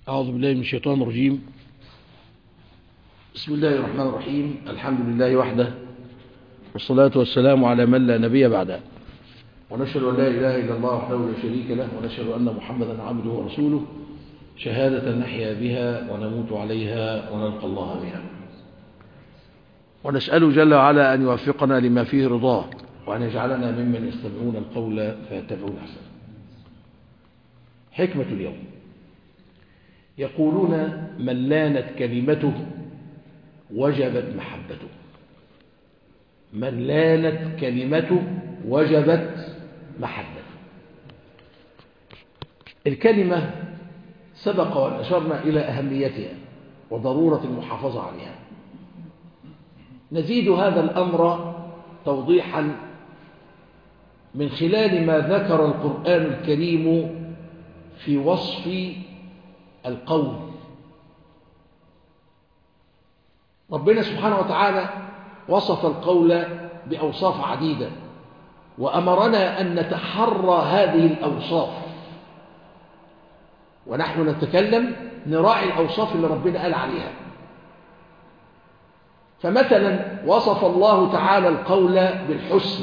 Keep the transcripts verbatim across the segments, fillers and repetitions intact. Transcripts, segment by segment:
أعوذ بالله من الشيطان الرجيم. بسم الله الرحمن الرحيم. الحمد لله وحده، والصلاة والسلام على من لا نبي بعده، ونشهد أن لا إله إلا الله وحده لا شريك له، ونشهد أن محمدا عبده ورسوله، شهادة نحيا بها ونموت عليها ونلقى الله بها. ونسأله جل وعلا أن يوفقنا لما فيه رضاه، وأن يجعلنا ممن يستمعون القول فيتبعون أحسنه. حكمة اليوم: يقولون من لانت كلمته وجبت محبته. من لانت كلمته وجبت محبته. الكلمة سبق وأن أشرنا إلى أهميتها وضرورة المحافظة عليها. نزيد هذا الأمر توضيحا من خلال ما ذكر القرآن الكريم في وصف القول. ربنا سبحانه وتعالى وصف القول بأوصاف عديدة، وأمرنا أن نتحرى هذه الأوصاف، ونحن نتكلم نراعي الأوصاف اللي ربنا قال عليها. فمثلا وصف الله تعالى القول بالحسن،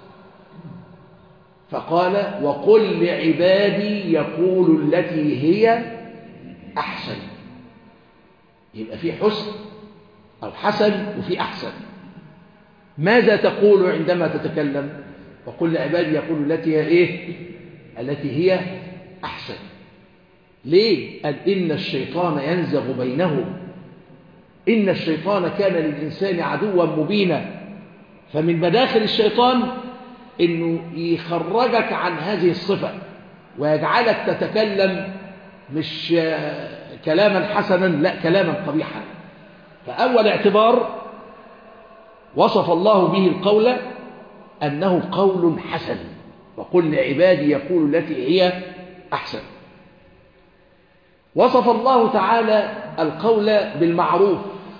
فقال: وقل لعبادي يقول التي هي أحسن. يبقى في حسن أو حسن وفي أحسن. ماذا تقول عندما تتكلم؟ وقل لعبادي يقول التي هي إيه؟ التي هي أحسن. ليه؟ قال: إن الشيطان ينزغ بينهم، إن الشيطان كان للإنسان عدوا مبينا. فمن مداخل الشيطان إنه يخرجك عن هذه الصفة ويجعلك تتكلم مش كلاما حسنا، لا، كلاما قبيحا. فأول اعتبار وصف الله به القول أنه قول حسن، وقل لعبادي يقول التي هي أحسن. وصف الله تعالى القول بالمعروف،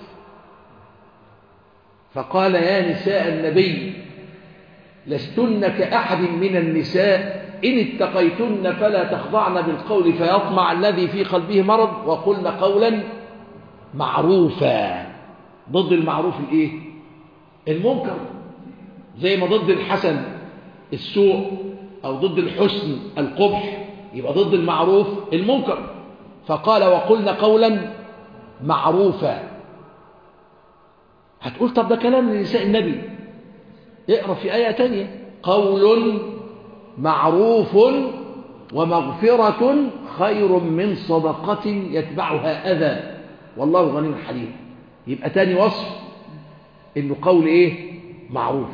فقال: يا نساء النبي لستن كأحد من النساء إن اتقيتن فلا تخضعن بالقول فيطمع الذي في قلبه مرض وقلن قولا معروفا. ضد المعروف الايه؟ المنكر. زي ما ضد الحسن السوء، أو ضد الحسن القبح، يبقى ضد المعروف المنكر. فقال: وقلن قولا معروفا. هتقول طب ده كلام لنساء النبي. اقرأ في آية تانية: قول معروف ومغفرة خير من صدقة يتبعها أذى والله غني حليم. يبقى تاني وصف إنه قول إيه؟ معروف.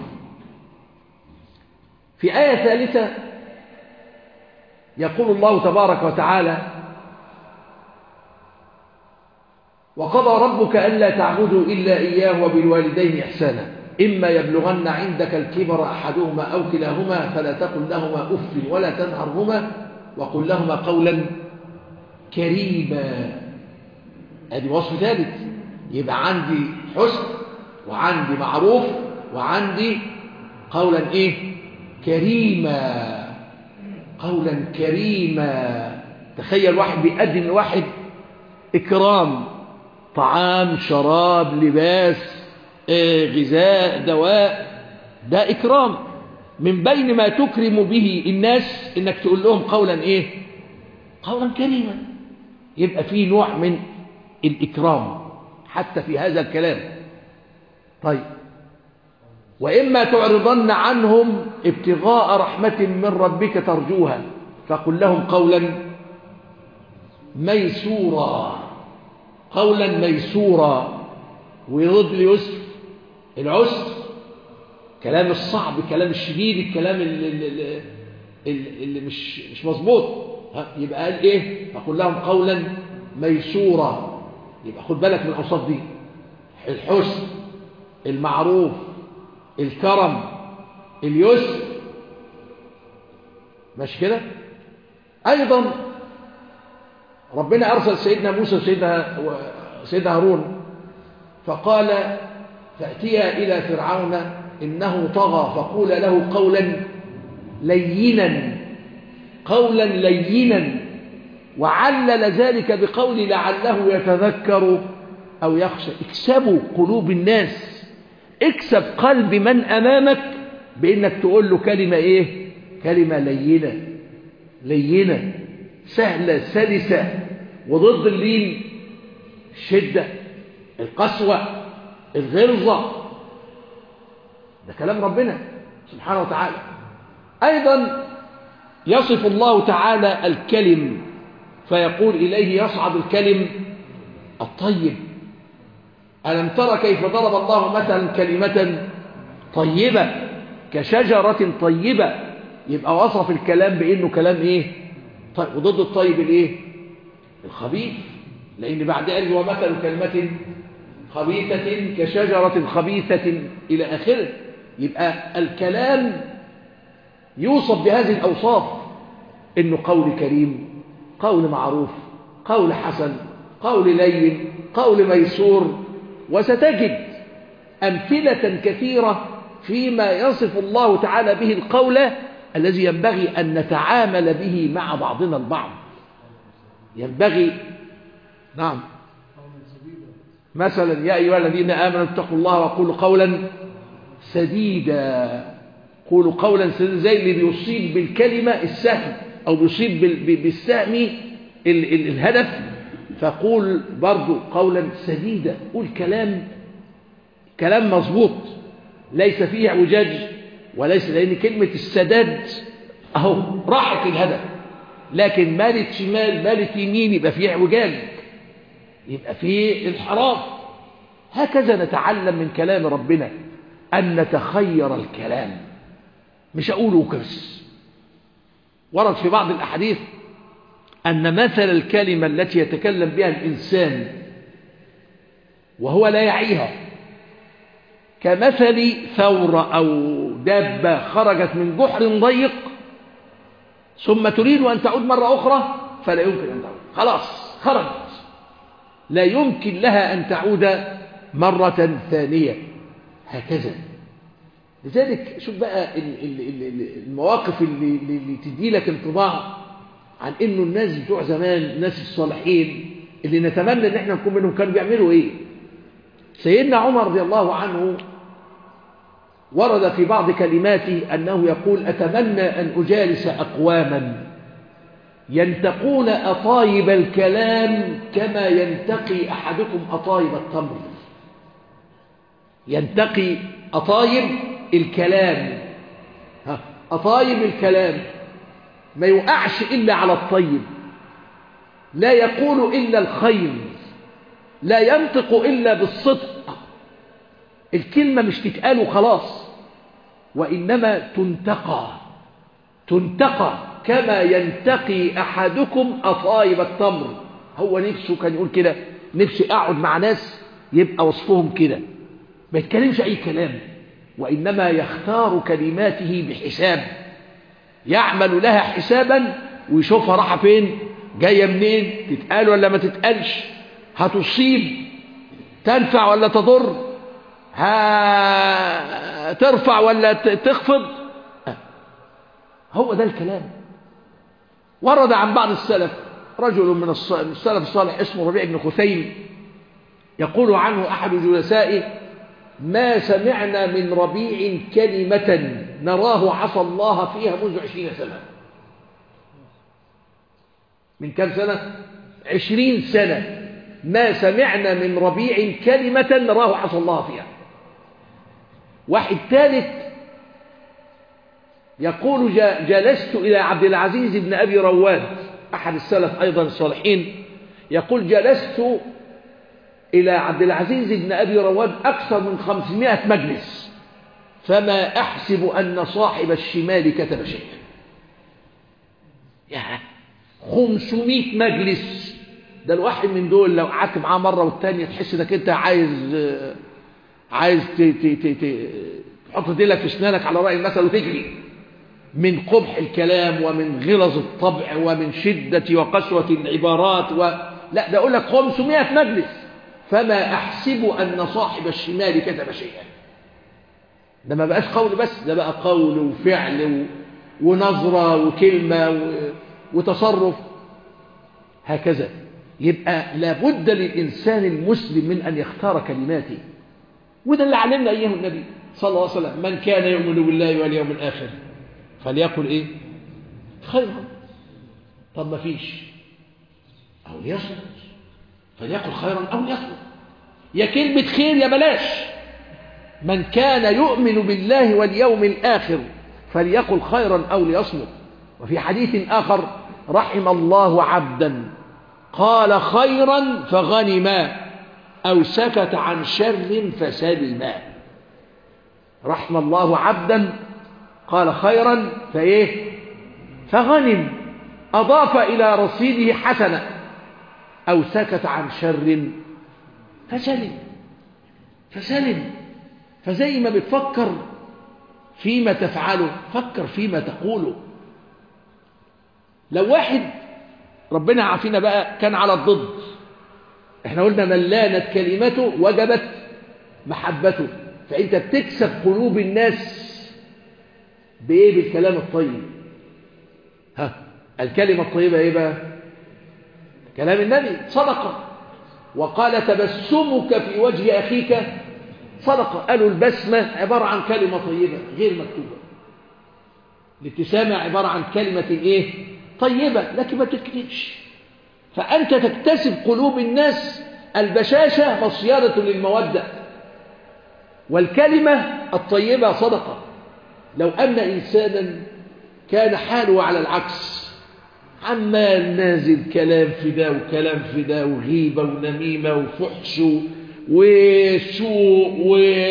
في آية ثالثة يقول الله تبارك وتعالى: وقضى ربك ألا تعبدوا إلا إياه وبالوالدين إحسانا إما يبلغن عندك الكبر أحدهما أو كلاهما فلا تقل لهما أف ولا تنهرهما وقل لهما قولا كريما. ادي وصف ثالث. يبقى عندي حسن، وعندي معروف، وعندي قولا ايه؟ كريما. قولا كريما. تخيل واحد بيقدم لواحد إكرام، طعام، شراب، لباس، غذاء، دواء، ده إكرام. من بين ما تكرم به الناس إنك تقول لهم قولا إيه؟ قولا كريما. يبقى فيه نوع من الإكرام حتى في هذا الكلام. طيب: وإما تعرضن عنهم ابتغاء رحمة من ربك ترجوها فقل لهم قولا ميسورا. قولا ميسورا. ويرد ليسر العسر، كلام الصعب، الكلام الشديد، الكلام اللي, اللي, اللي مش مش مظبوط. يبقى قال ايه؟ فقل لهم قولا ميسورا. يبقى خد بالك من الاوصاف دي: الحسن، المعروف، الكرم، اليسر. ماشي كده؟ ايضا ربنا ارسل سيدنا موسى وسيدنا سيدنا هارون، فقال: فأتيا إلى فرعون إنه طغى فقول له قولا لينا. قولا لينا. وعلل ذلك بقول لعله يتذكر أو يخشى. اكسبوا قلوب الناس، اكسب قلب من أمامك بأنك تقول له كلمة إيه؟ كلمة لينة لينة سهلة سلسة، وضد اللين الشدة، القسوة، الغلظة. ده كلام ربنا سبحانه وتعالى. أيضا يصف الله تعالى الكلم فيقول إليه يصعد الكلم الطيب. ألم تر كيف ضرب الله مثلا كلمة طيبة كشجرة طيبة، يبقى وصف الكلام بأنه كلام إيه؟ طيب. وضد الطيب الإيه؟ الخبيث، لأن بعد قال ومثل كلمة خبيثة كشجرة خبيثة إلى آخره. يبقى الكلام يوصف بهذه الأوصاف، إنه قول كريم، قول معروف، قول حسن، قول لين، قول ميسور. وستجد أمثلة كثيرة فيما يصف الله تعالى به القول الذي ينبغي أن نتعامل به مع بعضنا البعض. ينبغي نعم مثلا يا أيها الذين آمنوا اتقوا الله وقولوا قولا سديدا. قولوا قولا سديدا زي اللي بيصيب بالكلمة السهم أو بيصيب بالسهم ال ال الهدف، فقول برضو قولا سديدا. قول كلام كلام مظبوط ليس فيه اعوجاج وليس، لأن كلمة السداد أهو راحت الهدف، لكن مالت شمال مالت يمين يبقى فيه اعوجاج، يبقى فيه انحراف. هكذا نتعلم من كلام ربنا أن نتخير الكلام، مش أقوله كبس. ورد في بعض الأحاديث أن مثل الكلمة التي يتكلم بها الإنسان وهو لا يعيها كمثل ثورة أو دابة خرجت من جحر ضيق ثم تريد أن تعود مرة أخرى فلا يمكن أن تعود، خلاص خرجت، لا يمكن لها أن تعود مرة ثانية. هكذا. لذلك شوف بقى المواقف اللي, اللي تدي لك انطباع عن انه الناس بتوع زمان، الناس الصالحين اللي نتمنى ان احنا نكون منهم، كانوا بيعملوا ايه. سيدنا عمر رضي الله عنه ورد في بعض كلماته انه يقول اتمنى ان اجالس اقواما ينتقون اطايب الكلام كما ينتقي احدكم اطايب التمر. ينتقي أطايب الكلام، ها أطايب الكلام، ما يوقعش إلا على الطيب، لا يقول إلا الخير، لا ينطق إلا بالصدق. الكلمة مش تتقال وخلاص، وإنما تنتقى تنتقى كما ينتقي أحدكم أطايب التمر. هو نفسه كان يقول كده، نفسي أقعد مع ناس يبقى وصفهم كده، ما يتكلمش أي كلام، وإنما يختار كلماته بحساب، يعمل لها حسابا ويشوفها راحة فين، جاية منين، تتقال ولا ما تتقالش، هتصيب، تنفع ولا تضر، هترفع ولا تخفض. هو ده الكلام. ورد عن بعض السلف رجل من السلف الصالح اسمه ربيع بن خثيم، يقول عنه أحد جلسائه ما سمعنا من ربيع كلمة نراه عصى الله فيها منذ عشرين سنة. من كم سنة؟ عشرين سنة ما سمعنا من ربيع كلمة نراه عصى الله فيها. واحد ثالث يقول جلست إلى عبد العزيز بن أبي رواد أحد السلف أيضا الصالحين، يقول جلست إلى عبد العزيز بن أبي رواد أكثر من خمسمائة مجلس فما أحسب أن صاحب الشمال كتب شيئا. يا خمسمائة مجلس، ده الواحد من دول لو قعدت معاه مرة والتانية تحس انك انت عايز عايز تحط ديلك في اسنانك على رأي المثل وتجري من قبح الكلام ومن غلظ الطبع ومن شدة وقسوة العبارات و... لا ده أقول لك خمسمائة مجلس فما أحسب أن صاحب الشمال كتب شيئا. ده ما بقاش قول بس، ده بقى قول وفعل و... ونظرة وكلمة و... وتصرف. هكذا. يبقى لابد للإنسان المسلم من أن يختار كلماته، وده اللي علمنا أيها النبي صلى الله عليه وسلم: من كان يؤمن بالله واليوم الآخر فليقل إيه؟ خيرا. طب ما فيش، أو ليصمت، فليقل خيرا أو ليصمت. يا كلمة خير يا بلاش. من كان يؤمن بالله واليوم الآخر فليقل خيرا أو ليصمت. وفي حديث آخر: رحم الله عبدا قال خيرا فغنما أو سكت عن شر فسلما. رحم الله عبدا قال خيرا فإيه؟ فغنم، أضاف إلى رصيده حسنة، أو سكت عن شر فسلم فسلم. فزي ما بتفكر فيما تفعله فكر فيما تقوله. لو واحد ربنا عافينا بقى كان على الضد، احنا قلنا من لانت كلمته وجبت محبته. فانت بتكسب قلوب الناس بايه؟ بالكلام الطيب. ها، الكلمة الطيبة ايه بقى؟ كلام النبي صدقة. وقال: تبسمك في وجه أخيك صدقة. قالوا البسمة عبارة عن كلمة طيبة غير مكتوبة. الابتسامة عبارة عن كلمة ايه؟ طيبة، لكن ما تكتبش. فأنت تكتسب قلوب الناس. البشاشة مصيرة للمودة، والكلمة الطيبة صدقة. لو أن إنسانا كان حاله على العكس، عمال نازل كلام في ده وكلام في ده وغيبة ونميمة وفحش وسوء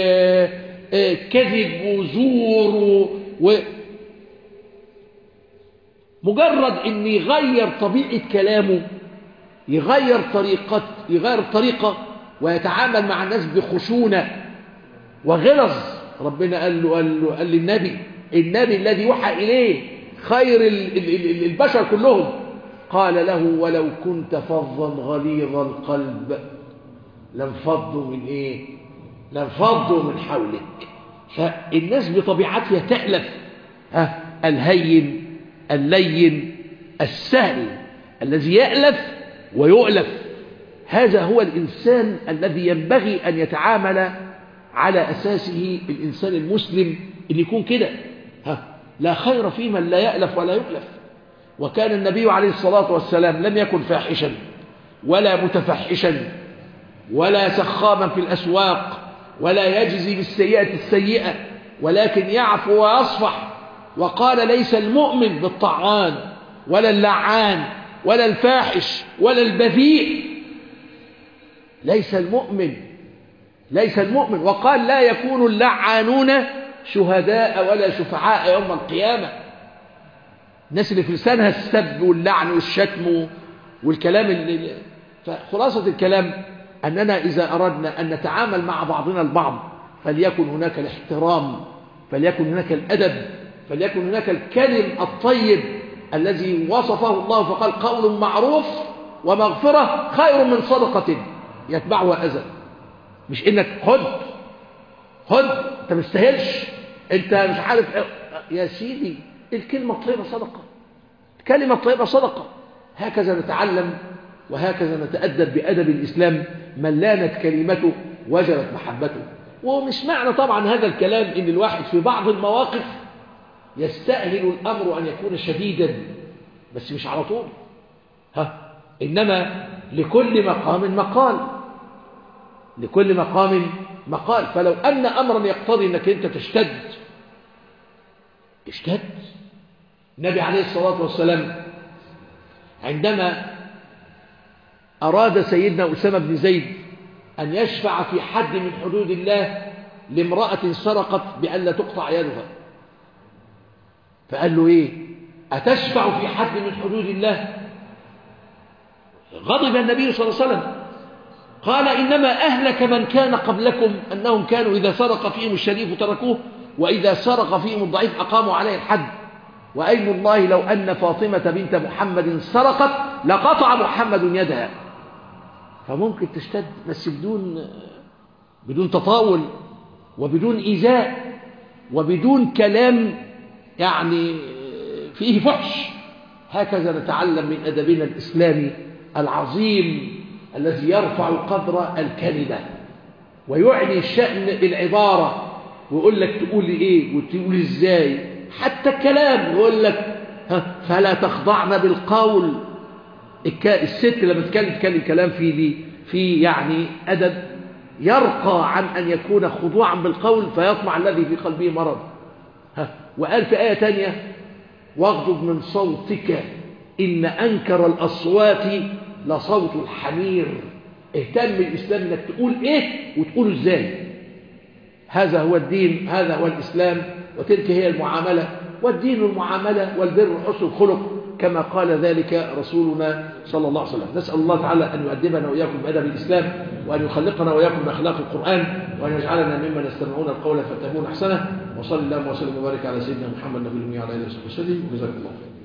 وكذب وزور، و مجرد ان يغير طبيعة كلامه، يغير طريقة يغير طريقة ويتعامل مع الناس بخشونة وغلظ. ربنا قال له قال له قال للنبي، النبي الذي يوحى إليه خير البشر كلهم، قال له: ولو كنت فظا غليظ القلب لانفضوا من ايه؟ لانفضوا من حولك. فالناس بطبيعتها تألف ها الهين اللين السهل الذي يألف ويؤلف. هذا هو الإنسان الذي ينبغي أن يتعامل على أساسه الإنسان المسلم، اللي يكون كده. ها، لا خير في من لا يألف ولا يؤلف. وكان النبي عليه الصلاة والسلام لم يكن فاحشا ولا متفحشا ولا سخاما في الأسواق ولا يجزي بالسيئة السيئة، ولكن يعفو ويصفح. وقال: ليس المؤمن بالطعان ولا اللعان ولا الفاحش ولا البذيء. ليس المؤمن ليس المؤمن وقال: لا يكون اللعانون شهداء ولا شفعاء يوم القيامة. الناس اللي في لسانها السب واللعن والشتم والكلام اللي... فخلاصة الكلام أننا إذا أردنا أن نتعامل مع بعضنا البعض فليكن هناك الاحترام، فليكن هناك الأدب، فليكن هناك الكلم الطيب الذي وصفه الله فقال: قول معروف ومغفرة خير من صدقة يتبعها أذى. مش إنك خد خد أنت مستاهلش، أنت مش عارف يا سيدي. الكلمة الطيبة صدقة، الكلمة الطيبة صدقة. هكذا نتعلم وهكذا نتأدب بأدب الإسلام. من لانت كلمته وجلت محبته. ومش معنى طبعا هذا الكلام إن الواحد في بعض المواقف يستأهل الأمر أن يكون شديدا، بس مش على طول. ها، إنما لكل مقام مقال، لكل مقام مقال. فلو أن أمرا يقتضي أنك أنت تشتد اشتد. النبي عليه الصلاة والسلام عندما أراد سيدنا أسامة بن زيد أن يشفع في حد من حدود الله لامرأة سرقت بأن لا تقطع يدها، فقال له إيه؟ أتشفع في حد من حدود الله؟ غضب النبي صلى الله عليه وسلم، قال: إنما أهلك من كان قبلكم أنهم كانوا إذا سرق فيهم الشريف تركوه، وإذا سرق فيهم الضعيف أقاموا عليه الحد. وأيم الله لو أن فاطمة بنت محمد سرقت لقطع محمد يدها. فممكن تشتد بس بدون بدون تطاول وبدون إيذاء وبدون كلام يعني فيه فحش. هكذا نتعلم من أدبنا الإسلامي العظيم الذي يرفع قدر الكلمة ويعني شأن العبارة، ويقول لك تقول ايه وتقول ازاي. حتى الكلام يقول لك فلا تخضعن بالقول. الست لما تتكلم تتكلم كلام فيه دي في يعني أدب يرقى عن أن يكون خضوعا بالقول فيطمع الذي في قلبه مرض. وقال في آية تانية واغضض من صوتك إن أنكر الأصوات لصوت الحمير. اهتم الإسلام انك تقول ايه وتقول ازاي. هذا هو الدين، هذا هو الإسلام، وتلك هي المعاملة. والدين المعاملة والبر حسن الخلق كما قال ذلك رسولنا صلى الله عليه وسلم. نسأل الله تعالى أن يؤدبنا وإياكم بأدب الإسلام، وأن يخلقنا وإياكم بأخلاق القرآن، وأن يجعلنا ممن يستمعون القول فيتبعون أحسنه. وصلى الله وسلم وبارك على سيدنا محمد النبي الأمي وعلى آله وصحبه وسلم. وجزاكم الله خيرا.